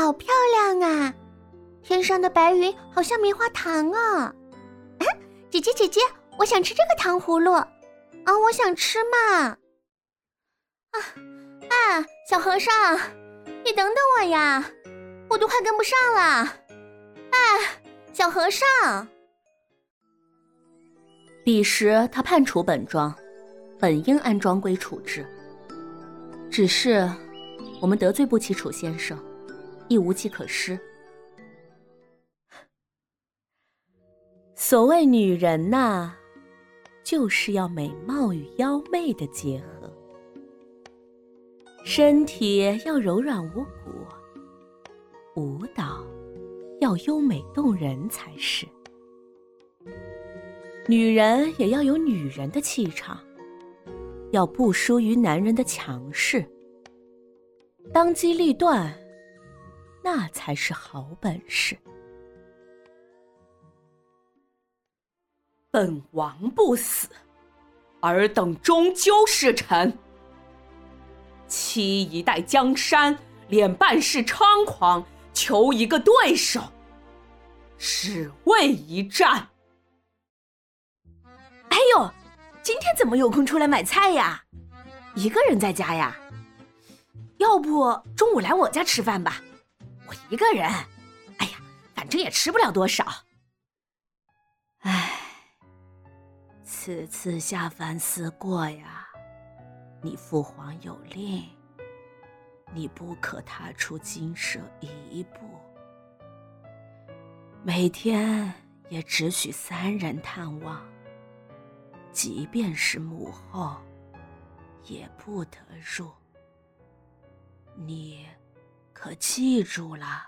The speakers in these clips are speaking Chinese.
好漂亮啊！天上的白云好像棉花糖啊！姐姐，我想吃这个糖葫芦我想吃嘛！小和尚，你等等我呀，我都快跟不上了！小和尚。 彼时他判处本庄，本应按庄规处置，只是我们得罪不起楚先生，亦无计可施。所谓女人呐，就是要美貌与妖媚的结合，身体要柔软无骨，舞蹈要优美动人才是。女人也要有女人的气场，要不输于男人的强势，当机立断，那才是好本事。 本王不死，尔等终究是臣。妻一代江山，脸半世猖狂，求一个对手，只为一战。 哎呦，今天怎么有空出来买菜呀？一个人在家呀？要不中午来我家吃饭吧？我一个人，哎呀，反正也吃不了多少。 此次下凡思过呀，你父皇有令，你不可踏出金舍一步，每天也只许3人探望，即便是母后也不得入，你可记住了？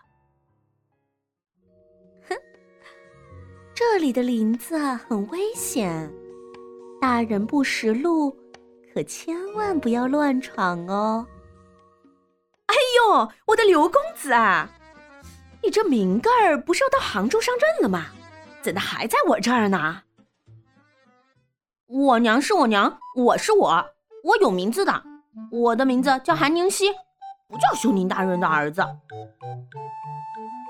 这里的林子很危险，大人不识路，可千万不要乱闯哦。 哎呦，我的刘公子啊，你这名个儿不是要到杭州上任了吗？怎的还在我这儿呢？我娘是我娘，我是我，我有名字的，我的名字叫韩宁熙，不叫休宁大人的儿子。